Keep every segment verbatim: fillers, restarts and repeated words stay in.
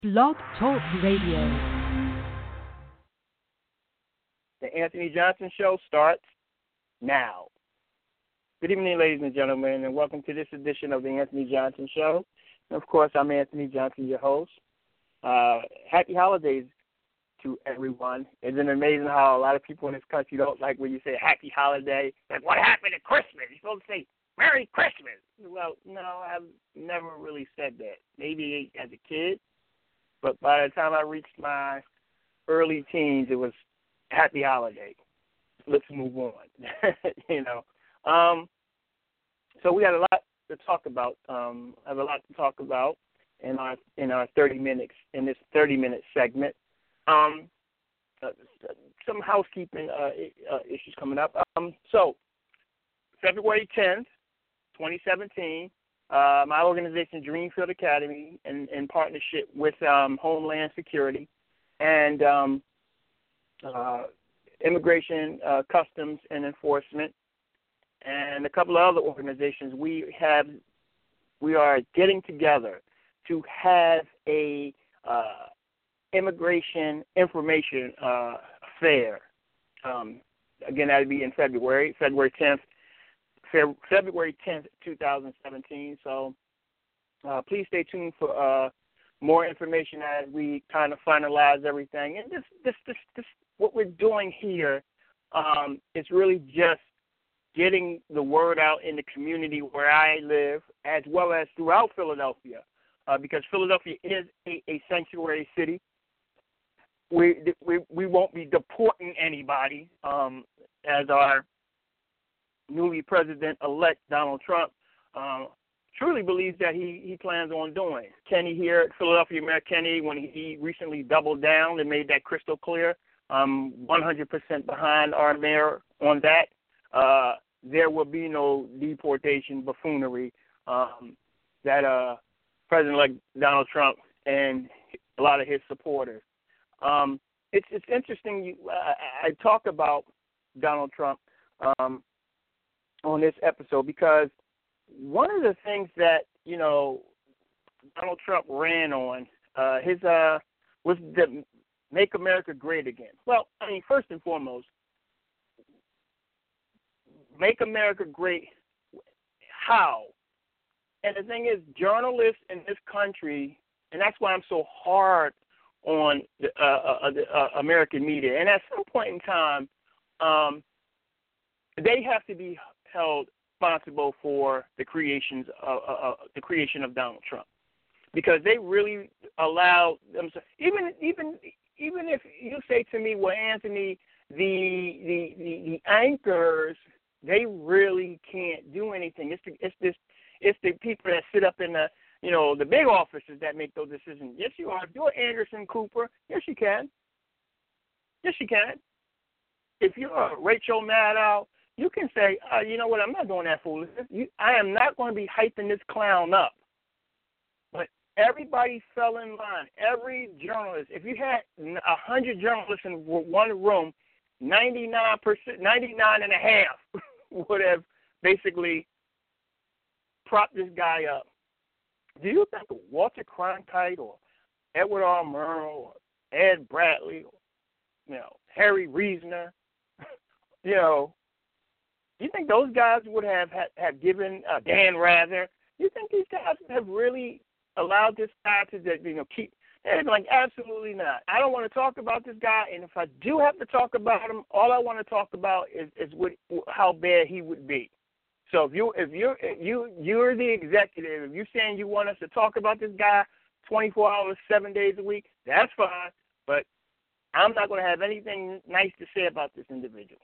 Blog Talk Radio. The Anthony Johnson Show starts now. Good evening, ladies and gentlemen, and welcome to this edition of the Anthony Johnson Show. And of course, I'm Anthony Johnson, your host. Uh, happy holidays to everyone. Isn't it amazing how a lot of people in this country don't like when you say happy holiday? Like, what happened at Christmas? You're supposed to say Merry Christmas. Well, no, I've never really said that. Maybe as a kid, but by the time I reached my early teens, it was happy holiday. Let's move on. you know. Um, so we got a lot to talk about. Um, I have a lot to talk about in our in our thirty minutes in this thirty minute segment. Um, uh, some housekeeping uh, uh, issues coming up. Um, so February tenth, twenty seventeen. Uh, my organization, Dreamfield Academy, in, in partnership with um, Homeland Security and um, uh, Immigration, uh, Customs, and Enforcement, and a couple of other organizations, we have we are getting together to have a uh, immigration information uh, fair. Um, again, that would be in February, February tenth. February tenth, twenty seventeen. So uh, please stay tuned for uh, more information as we kind of finalize everything. And this, this, this, this what we're doing here um, is really just getting the word out in the community where I live, as well as throughout Philadelphia, uh, because Philadelphia is a, a sanctuary city. We, we we won't be deporting anybody, um, as our newly president-elect Donald Trump uh, truly believes that he, he plans on doing. Kenny here at Philadelphia Mayor Kenny, when he recently doubled down and made that crystal clear, um, one hundred percent behind our mayor on that. Uh, there will be no deportation buffoonery um, that uh, President-elect Donald Trump and a lot of his supporters. Um, it's it's interesting. You, I, I talk about Donald Trump um, on this episode because one of the things that, you know, Donald Trump ran on, uh, his uh, was the Make America Great Again. Well, I mean, first and foremost, Make America Great, how? And the thing is, journalists in this country, and that's why I'm so hard on the, uh, uh, the uh, American media, and at some point in time, um, they have to be held responsible for the creations of, uh, uh, the creation of Donald Trump, because they really allowed themselves. Even even even if you say to me, well, Anthony, the the the, the anchors, they really can't do anything. It's the, it's this it's the people that sit up in the you know the big offices that make those decisions. Yes, you are. Do it, Anderson Cooper. Yes, you can. Yes, you can. If you're Rachel Maddow, you can say, uh, you know what, I'm not doing that foolishness. You, I am not going to be hyping this clown up. But everybody fell in line. Every journalist, if you had one hundred journalists in one room, ninety-nine percent, ninety-nine and a half would have basically propped this guy up. Do you think Walter Cronkite or Edward R. Murrow or Ed Bradley or, you know, Harry Reasoner, you know, you think those guys would have have, have given uh, Dan Rather? You think these guys have really allowed this guy to, you know, keep? They're like, absolutely not. I don't want to talk about this guy, and if I do have to talk about him, all I want to talk about is is what, how bad he would be. So if you if you if you you're the executive, if you're saying you want us to talk about this guy twenty-four hours, seven days a week, that's fine. But I'm not going to have anything nice to say about this individual.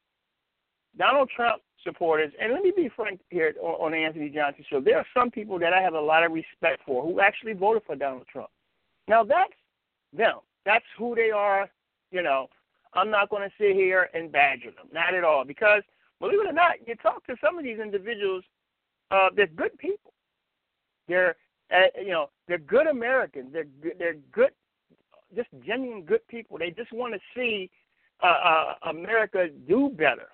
Donald Trump supporters, and let me be frank here on, on the Anthony Johnson Show, there are some people that I have a lot of respect for who actually voted for Donald Trump. Now, that's them. That's who they are. You know, I'm not going to sit here and badger them, not at all, because, believe it or not, you talk to some of these individuals, uh, they're good people. They're, uh, you know, they're good Americans. They're, they're good, just genuine good people. They just want to see uh, uh, America do better.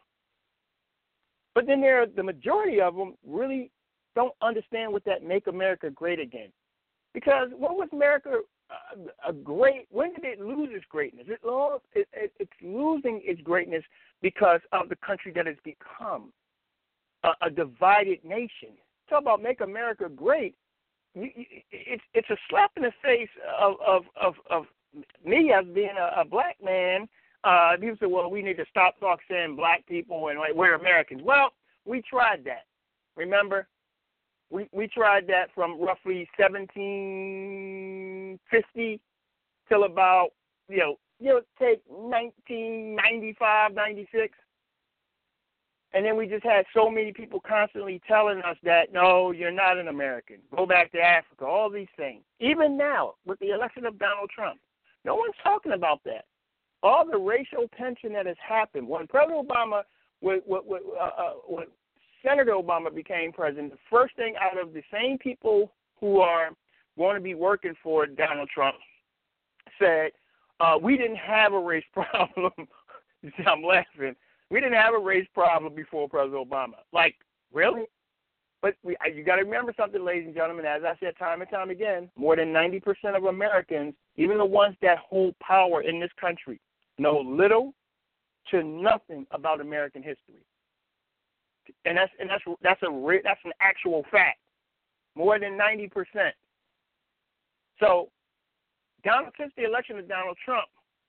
But then there, the majority of them really don't understand what that Make America Great Again. Because what was America a, a great. When did it lose its greatness? It lost. It, it, it's losing its greatness because of the country that it's become, a, a divided nation. Talk about make America great. You, you, it's it's a slap in the face of of of, of me as being a, a black man. Uh, people say, well, we need to stop talk saying black people and like, we're Americans. Well, we tried that. Remember, we we tried that from roughly seventeen fifty till about you know you know take nineteen ninety-five, ninety-six. And then we just had so many people constantly telling us that, no, you're not an American. Go back to Africa, all these things. Even now, with the election of Donald Trump, no one's talking about that. All the racial tension that has happened. When President Obama, when, when, uh, uh, when Senator Obama became president, the first thing out of the same people who are going to be working for Donald Trump said, uh, we didn't have a race problem. I'm laughing. We didn't have a race problem before President Obama. Like, really? But we, you got to remember something, ladies and gentlemen. As I said time and time again, more than ninety percent of Americans, even the ones that hold power in this country, know little to nothing about American history. And that's and that's that's a that's an actual fact. More than ninety percent. So, Donald, since the election of Donald Trump,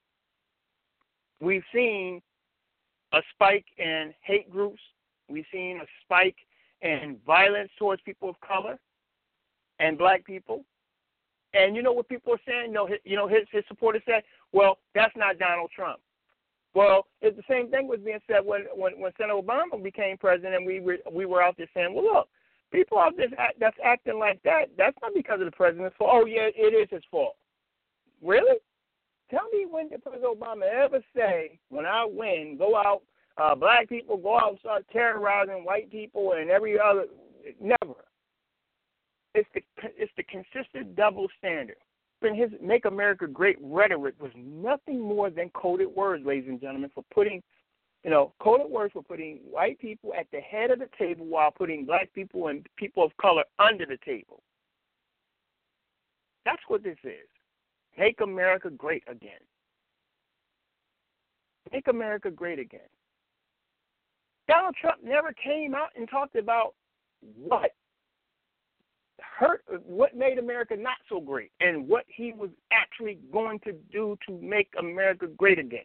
we've seen a spike in hate groups. We've seen a spike in violence towards people of color and black people. And you know what people are saying? You know, his, you know, his, his supporters said, well, that's not Donald Trump. Well, it's the same thing was being said when, when, when Senator Obama became president, and we were, we were out there saying, well, look, people out there that's acting like that, that's not because of the president's fault. Oh, yeah, it is his fault. Really? Tell me when did President Obama ever say, when I win, go out, uh, black people go out and start terrorizing white people and every other? Never. It's the it's the consistent double standard. And his "Make America Great" rhetoric was nothing more than coded words, ladies and gentlemen, for putting, you know, coded words for putting white people at the head of the table while putting black people and people of color under the table. That's what this is. Make America great again. Make America great again. Donald Trump never came out and talked about what hurt, what made America not so great, and what he was actually going to do to make America great again.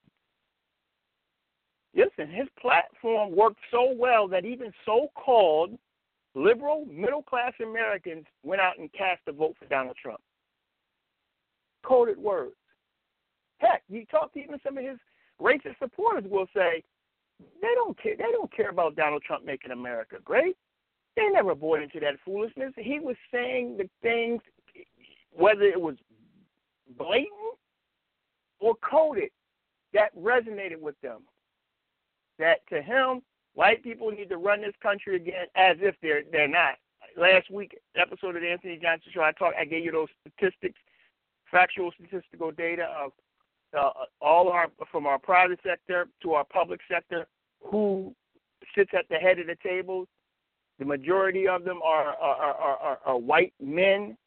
Listen, his platform worked so well that even so-called liberal, middle-class Americans went out and cast a vote for Donald Trump. Coded words. Heck, you talk to even some of his racist supporters will say they don't care. They don't care about Donald Trump making America great. They never bought into that foolishness. He was saying the things, whether it was blatant or coded, that resonated with them. That to him, white people need to run this country again, as if they're they're not. Last week episode of the Anthony Johnson Show, I talked. I gave you those statistics. Factual statistical data of uh, all our, from our private sector to our public sector, who sits at the head of the table. The majority of them are are, are, are, are white men.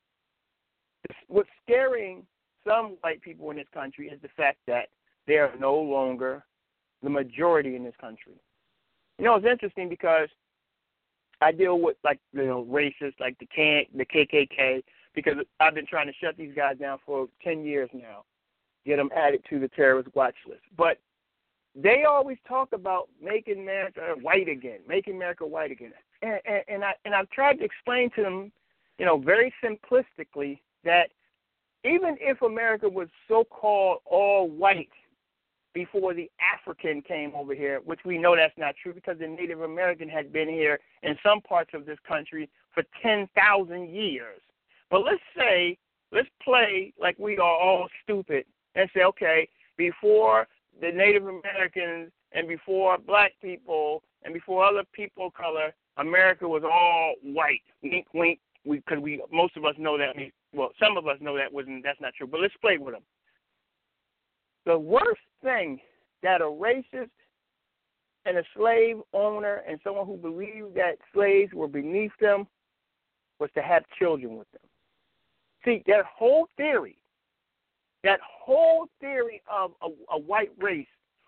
What's scaring some white people in this country is the fact that they are no longer the majority in this country. You know, it's interesting because I deal with, like, you know, racists like the K, the K K K, because I've been trying to shut these guys down for ten years now, get them added to the terrorist watch list. But they always talk about making America white again, making America white again. And, and, and, I, and I've tried to explain to them, you know, very simplistically that even if America was so-called all white before the African came over here, which we know that's not true because the Native American had been here in some parts of this country for ten thousand years. But let's say, let's play like we are all stupid and say, okay, before the Native Americans and before black people and before other people of color, America was all white. Wink, wink, because we, we most of us know that. Well, some of us know that wasn't. That's not true. But let's play with them. The worst thing that a racist and a slave owner and someone who believed that slaves were beneath them was to have children with them. See, their whole theory, that whole theory of a, a white race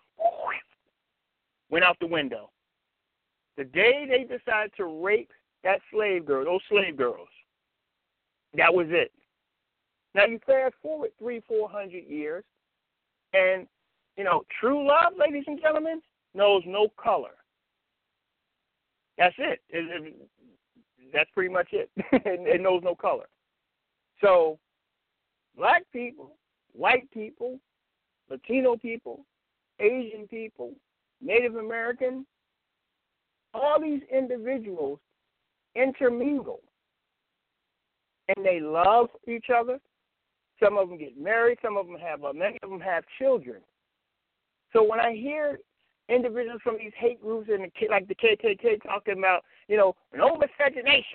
went out the window. The day they decided to rape that slave girl, those slave girls, that was it. Now you fast forward three, four hundred years, and you know, true love, ladies and gentlemen, knows no color. That's it. it, it that's pretty much it. it. It knows no color. So, black people, white people, Latino people, Asian people, Native American, all these individuals intermingle, and they love each other. Some of them get married. Some of them have, uh, many of them have children. So when I hear individuals from these hate groups and the, like the K K K talking about, you know, no miscegenation.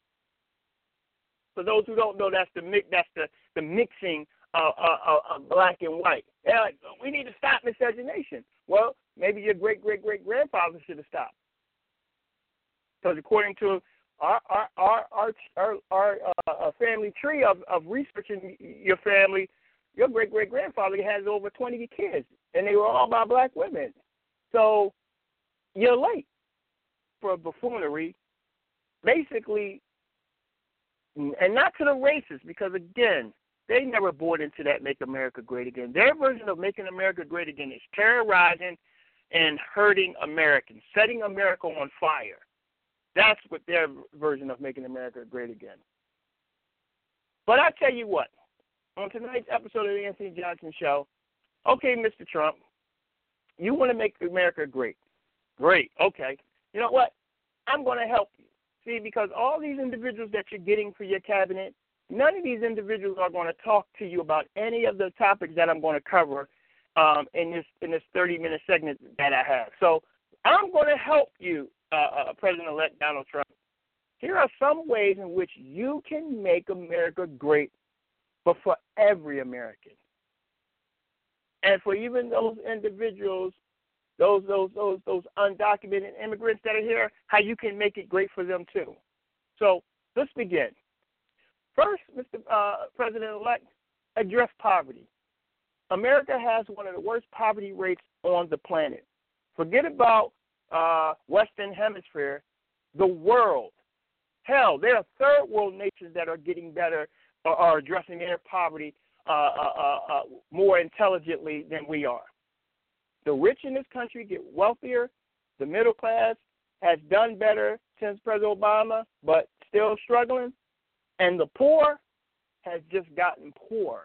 For those who don't know, that's the mix, that's the, the mixing of, of, of black and white. They're like, we need to stop miscegenation. Well, maybe your great great great grandfather should have stopped, because according to our our our our our, our uh, family tree of, of researching your family, your great great grandfather has over twenty kids, and they were all by black women. So you're late for buffoonery, basically, and not to the racists, because again, they never bought into that Make America Great Again. Their version of Making America Great Again is terrorizing and hurting Americans, setting America on fire. That's what their version of Making America Great Again. But I tell you what, on tonight's episode of the Anthony Johnson Show, okay, Mister Trump, you want to make America great. Great, okay. You know what? I'm going to help you. See, because all these individuals that you're getting for your cabinet, none of these individuals are going to talk to you about any of the topics that I'm going to cover um, in this in this thirty-minute segment that I have. So I'm going to help you, uh, uh, President-elect Donald Trump. Here are some ways in which you can make America great, but for every American. And for even those individuals, those those those those undocumented immigrants that are here, how you can make it great for them too. So let's begin. First, Mister Uh, President-elect, address poverty. America has one of the worst poverty rates on the planet. Forget about uh, Western Hemisphere, the world. Hell, there are third world nations that are getting better or are addressing their poverty uh, uh, uh, uh, more intelligently than we are. The rich in this country get wealthier. The middle class has done better since President Obama, but still struggling. And the poor has just gotten poor.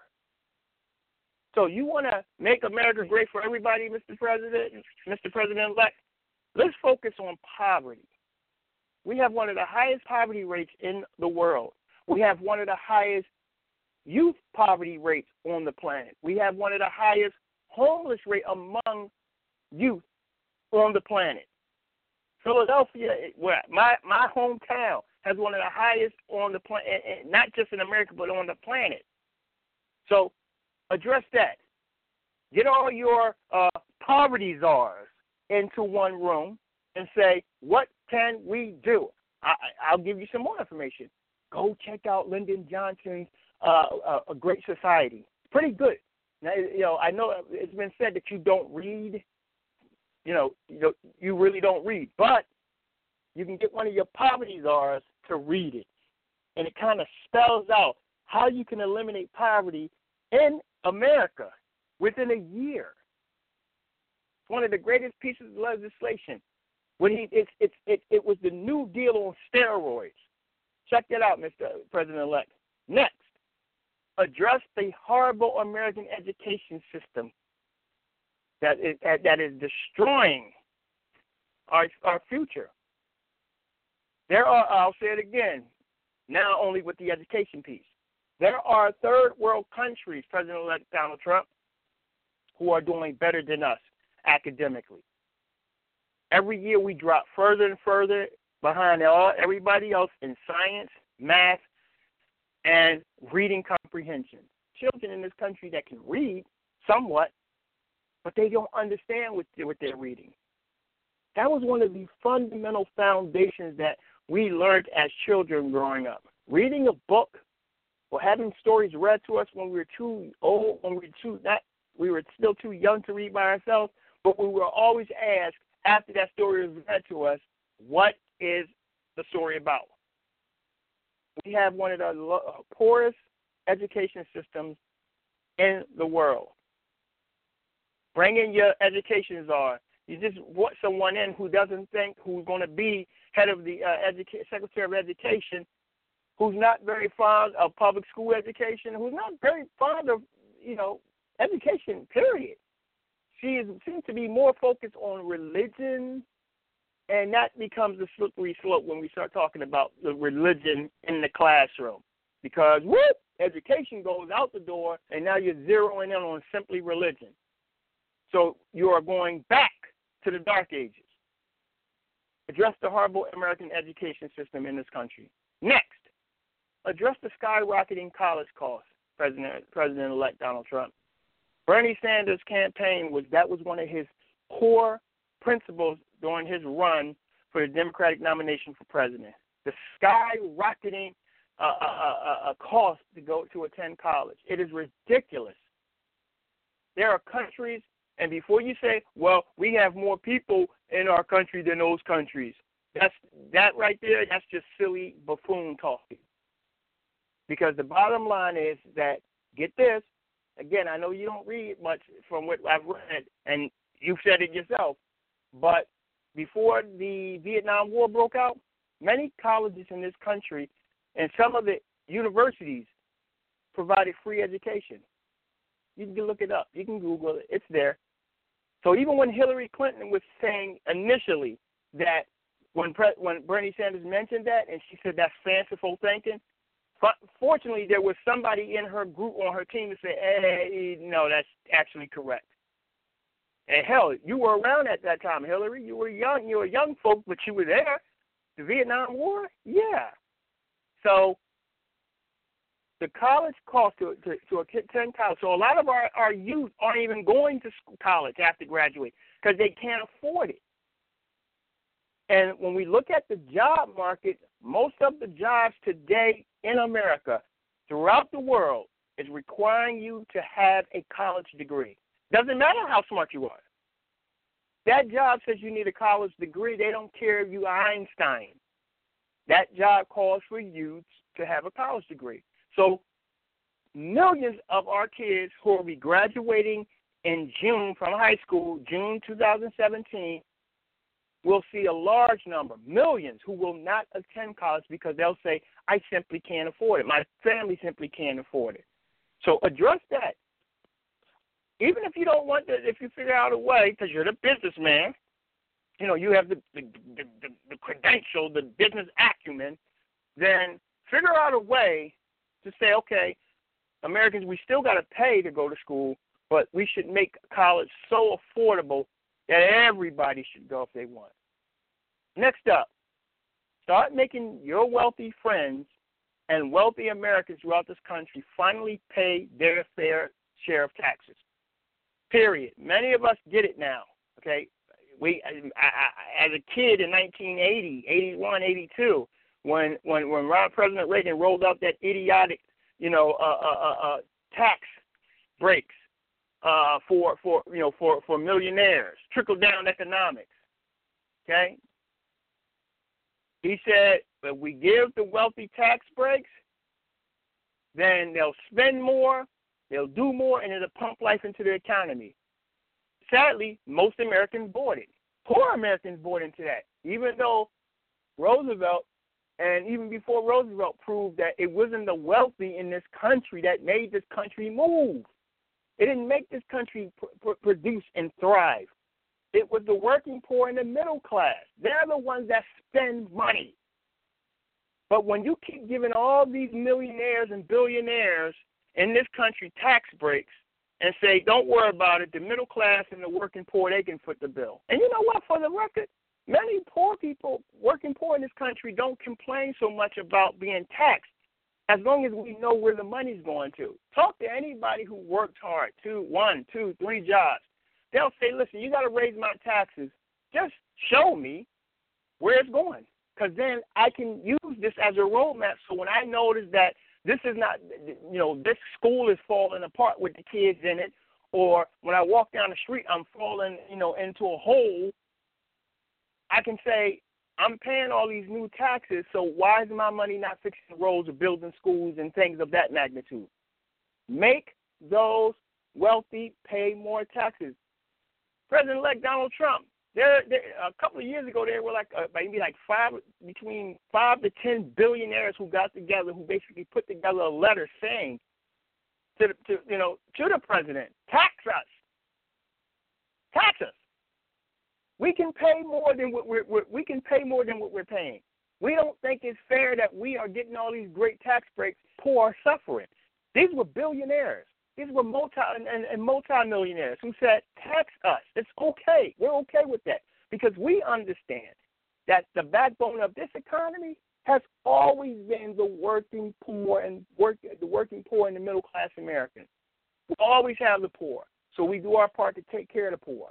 So you want to make America great for everybody, Mister President, Mister President-elect? Let's focus on poverty. We have one of the highest poverty rates in the world. We have one of the highest youth poverty rates on the planet. We have one of the highest homeless rate among youth on the planet. Philadelphia, where my, my hometown, has one of the highest on the planet, not just in America, but on the planet. So address that. Get all your uh, poverty czars into one room and say, what can we do? I, I'll give you some more information. Go check out Lyndon Johnson's uh, uh, A Great Society. Pretty good. Now, you know, I know it's been said that you don't read. You know, you, you really don't read. But you can get one of your poverty czars to read it. And it kind of spells out how you can eliminate poverty in America within a year. It's one of the greatest pieces of legislation. When he, it's, it's, it, it was the New Deal on steroids. Check that out, Mister President-elect. Next, address the horrible American education system that is, that is destroying our, our future. There are, I'll say it again, now only with the education piece. There are third world countries, President-elect Donald Trump, who are doing better than us academically. Every year we drop further and further behind all everybody else in science, math, and reading comprehension. Children in this country that can read somewhat, but they don't understand what they're, what they're reading. That was one of the fundamental foundations that we learned as children growing up. Reading a book or having stories read to us when we were too old, when we were too not, we were still too young to read by ourselves, but we were always asked after that story was read to us, what is the story about? We have one of the poorest education systems in the world. Bring in your education czar. You just want someone in who doesn't think, who's going to be head of the uh, educa- Secretary of Education, who's not very fond of public school education, who's not very fond of, you know, education, period. She is, seems to be more focused on religion, and that becomes a slippery slope when we start talking about the religion in the classroom. Because, whoop, education goes out the door, and now you're zeroing in on simply religion. So you are going back to the dark ages. Address the horrible American education system in this country. Next, address the skyrocketing college costs, President, President-elect Donald Trump. Bernie Sanders' campaign, was that was one of his core principles during his run for the Democratic nomination for president. The skyrocketing uh, uh, uh, uh, cost to go to attend college. It is ridiculous. There are countries, and before you say, well, we have more people in our country than those countries, that's that right there, that's just silly buffoon talking. Because the bottom line is that, get this, again, I know you don't read much from what I've read, and you've said it yourself, but before the Vietnam War broke out, many colleges in this country and some of the universities provided free education. You can look it up. You can Google it. It's there. So even when Hillary Clinton was saying initially that when Pre- when Bernie Sanders mentioned that and she said that's fanciful thinking, fortunately there was somebody in her group on her team to say, hey, no, that's actually correct. And hell, you were around at that time, Hillary. You were young. You were young folk, but you were there. The Vietnam War? Yeah. So the college cost to, to, to attend college. So a lot of our, our youth aren't even going to school, college after graduate because they can't afford it. And when we look at the job market, most of the jobs today in America, throughout the world, is requiring you to have a college degree. Doesn't matter how smart you are. That job says you need a college degree. They don't care if you are Einstein. That job calls for you to have a college degree. So millions of our kids who will be graduating in June from high school, June two thousand seventeen, will see a large number, millions, who will not attend college because they'll say, I simply can't afford it. My family simply can't afford it. So address that. Even if you don't want to, if you figure out a way, because you're the businessman, you know, you have the, the, the, the, the credential, the business acumen, then figure out a way to say, okay, Americans, we still got to pay to go to school, but we should make college so affordable that everybody should go if they want. Next up, start making your wealthy friends and wealthy Americans throughout this country finally pay their fair share of taxes. Period. Many of us get it now, okay? We, I, I, as a kid in nineteen eighty, eighty-one, eighty-two, when when when Ron, President Reagan rolled out that idiotic, you know, uh, uh, uh, tax breaks uh, for for you know for, for millionaires, trickle down economics, okay? He said, if we give the wealthy tax breaks, then they'll spend more, they'll do more, and it'll pump life into the economy. Sadly, most Americans bought it. Poor Americans bought into that, even though Roosevelt, and even before Roosevelt, proved that it wasn't the wealthy in this country that made this country move. It didn't make this country pr- pr- produce and thrive. It was the working poor and the middle class. They're the ones that spend money. But when you keep giving all these millionaires and billionaires in this country tax breaks and say, don't worry about it, the middle class and the working poor, they can foot the bill. And you know what, for the record, many poor people, working poor in this country, don't complain so much about being taxed as long as we know where the money's going to. Talk to anybody who works hard, two, one, two, three jobs. They'll say, listen, you got to raise my taxes. Just show me where it's going, because then I can use this as a roadmap. So when I notice that This is not, you know, this school is falling apart with the kids in it, or when I walk down the street, I'm falling, you know, into a hole. I can say, I'm paying all these new taxes, so why is my money not fixing roads or building schools and things of that magnitude? Make those wealthy pay more taxes. President-elect Donald Trump, there, there, a couple of years ago, there were like uh, maybe like five, between five to ten billionaires who got together, who basically put together a letter saying to, the, to you know, to the president, tax us, tax us. We can pay more than what we're, we're we can pay more than what we're paying. We don't think it's fair that we are getting all these great tax breaks, poor are suffering. These were billionaires. These were multi and, and multi-millionaires who said, tax us. It's okay. We're okay with that because we understand that the backbone of this economy has always been the working poor and work, the working poor and the middle-class Americans. We always have the poor, so we do our part to take care of the poor.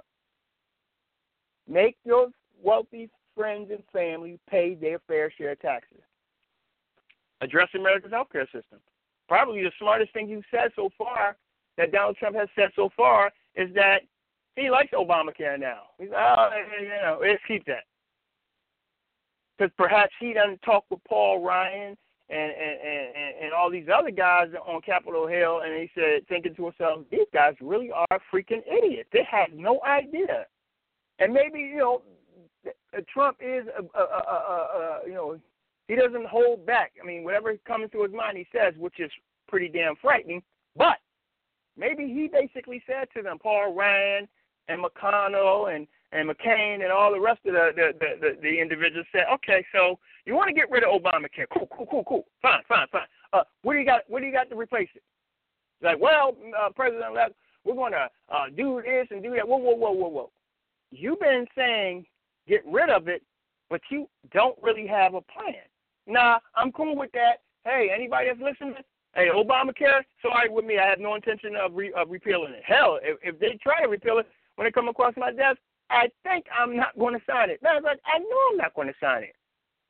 Make your wealthy friends and family pay their fair share of taxes. Address America's healthcare system. Probably the smartest thing you've said so far, that Donald Trump has said so far, is that he likes Obamacare now. He's like, oh, you know, let's keep that. Because perhaps he doesn't talk with Paul Ryan and, and, and, and all these other guys on Capitol Hill, and he said, thinking to himself, these guys really are freaking idiots. They have no idea. And maybe, you know, Trump is, a, a, a, a, a, you know, he doesn't hold back. I mean, whatever comes to his mind, he says, which is pretty damn frightening. But maybe he basically said to them, Paul Ryan and McConnell and, and McCain and all the rest of the the, the, the, the individuals said, okay, so you want to get rid of Obamacare. Cool, cool, cool, cool. Fine, fine, fine. Uh, what do you got What do you got to replace it? Like, well, uh, President-elect, we're going to uh, do this and do that. Whoa, whoa, whoa, whoa, whoa. You've been saying get rid of it, but you don't really have a plan. Nah, I'm cool with that. Hey, anybody that's listening, hey, Obamacare, sorry with me. I have no intention of, re- of repealing it. Hell, if, if they try to repeal it when it comes across my desk, I think I'm not going to sign it. Matter of fact, I know I'm not going to sign it.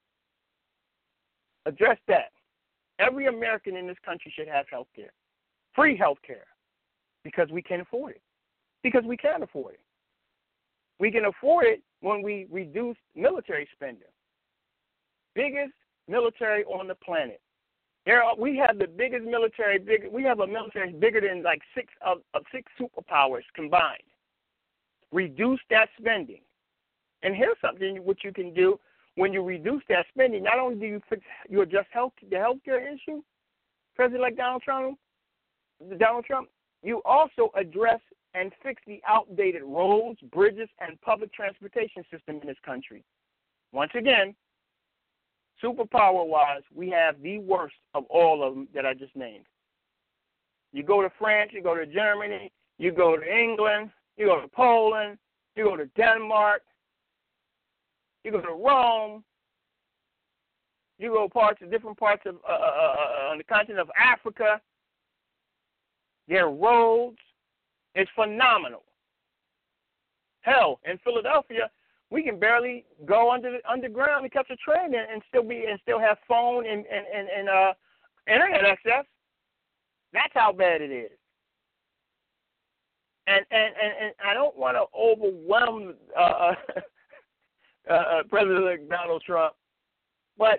Address that. Every American in this country should have health care, free health care, because we can afford it, because we can afford it. We can afford it when we reduce military spending. Biggest military on the planet. There are, we have the biggest military. Big, we have a military bigger than like six of, of six superpowers combined. Reduce that spending, and here's something what you can do when you reduce that spending. Not only do you fix, you address health the healthcare issue, President-elect Donald Trump, Donald Trump, you also address and fix the outdated roads, bridges, and public transportation system in this country. Once again, superpower-wise, we have the worst of all of them that I just named. You go to France, you go to Germany, you go to England, you go to Poland, you go to Denmark, you go to Rome, you go parts of different parts of uh, uh, on the continent of Africa. Their roads is phenomenal. Hell, in Philadelphia, we can barely go under the underground and catch a train and, and still be and still have phone and and, and, and uh, internet access. That's how bad it is. And and, and, and I don't want to overwhelm uh, uh, President Donald Trump, but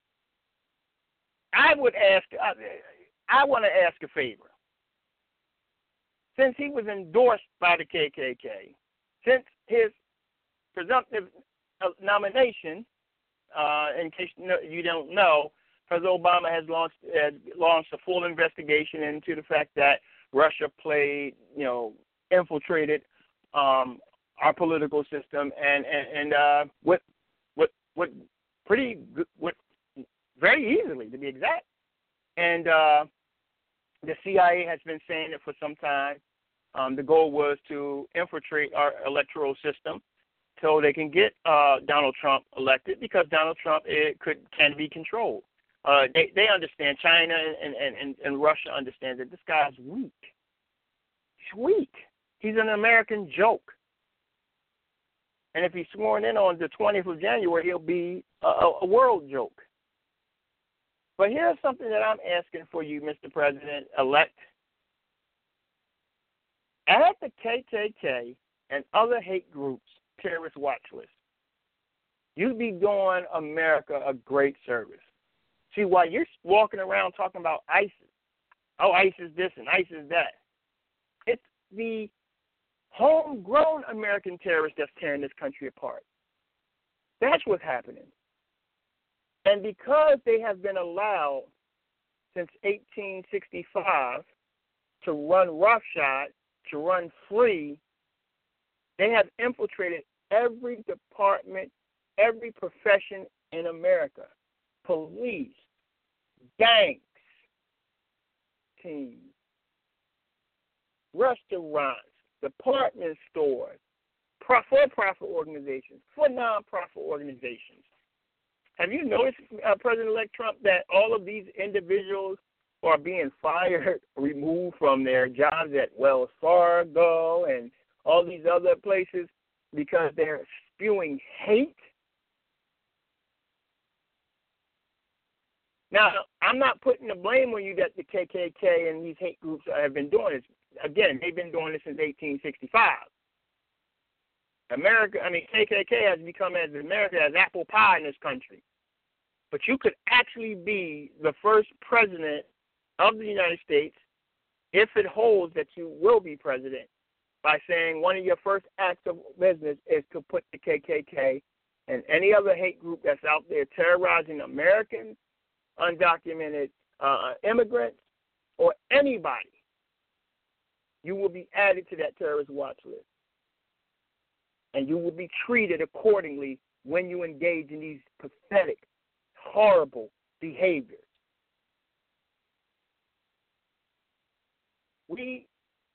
I would ask. I, I want to ask a favor. Since he was endorsed by the K K K, since his presumptive nomination, uh, in case you don't know, President Obama has launched has launched a full investigation into the fact that Russia played, you know, infiltrated um, our political system, and and, and uh, with with with pretty good, with very easily to be exact, and uh, the C I A has been saying it for some time. Um, the goal was to infiltrate our electoral system so they can get uh, Donald Trump elected, because Donald Trump it could can be controlled. Uh, they they understand, China and, and, and, and Russia understand that this guy's weak. He's weak. He's an American joke. And if he's sworn in on the twentieth of January, he'll be a, a world joke. But here's something that I'm asking for you, Mister President-elect. Add the K K K and other hate groups terrorist watch list. You'd be doing America a great service. See, while you're walking around talking about ISIS, oh, ISIS this and ISIS that, it's the homegrown American terrorists that's tearing this country apart. That's what's happening. And because they have been allowed since eighteen sixty-five to run roughshod, to run free, they have infiltrated every department, every profession in America. Police, banks, teams, restaurants, department stores, for-profit organizations, for non-profit organizations. Have you noticed, uh, President-elect Trump, that all of these individuals are being fired, removed from their jobs at Wells Fargo and all these other places because they're spewing hate? Now, I'm not putting the blame on you that the K K K and these hate groups have been doing this. Again, they've been doing this since eighteen sixty-five. America, I mean, K K K has become as America as apple pie in this country. But you could actually be the first president of the United States, if it holds that you will be president, by saying one of your first acts of business is to put the K K K and any other hate group that's out there terrorizing Americans, undocumented uh, immigrants, or anybody. You will be added to that terrorist watch list. And you will be treated accordingly when you engage in these pathetic, horrible behaviors. We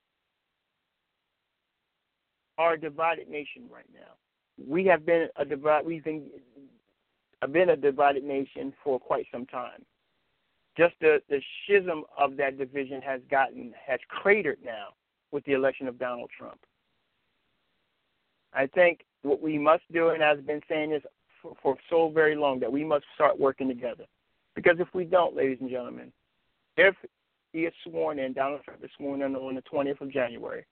are a divided nation right now. We have been a divide. We've been, been a divided nation for quite some time. Just the, the schism of that division has gotten has cratered now with the election of Donald Trump. I think what we must do, and I've been saying this for, for so very long, that we must start working together. Because if we don't, ladies and gentlemen, if he is sworn in, Donald Trump is sworn in on the twentieth of January,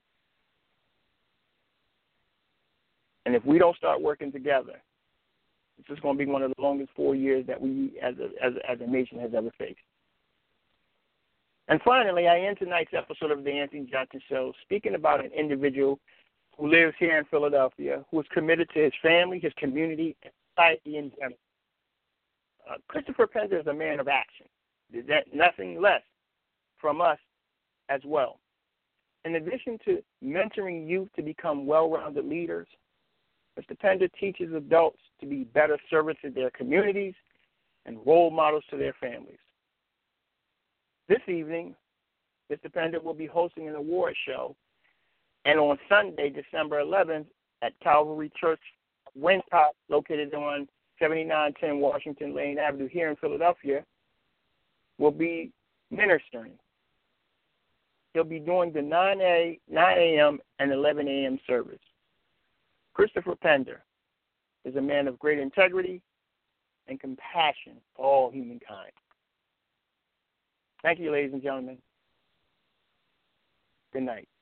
and if we don't start working together, this is going to be one of the longest four years that we as a, as a, as a nation has ever faced. And finally, I end tonight's episode of the Anthony Johnson Show speaking about an individual who lives here in Philadelphia, who is committed to his family, his community, and society in general. Uh, Christopher Pender is a man of action. There's nothing less from us as well. In addition to mentoring youth to become well-rounded leaders, Mister Pender teaches adults to be better servants to their communities and role models to their families. This evening, Mister Pender will be hosting an award show, and on Sunday, December eleventh, at Calvary Church, Winthrop, located on seventy-nine ten Washington Lane Avenue here in Philadelphia, will be ministering. He'll be doing the nine a.m. and eleven a.m. service. Christopher Pender is a man of great integrity and compassion for all humankind. Thank you, ladies and gentlemen. Good night.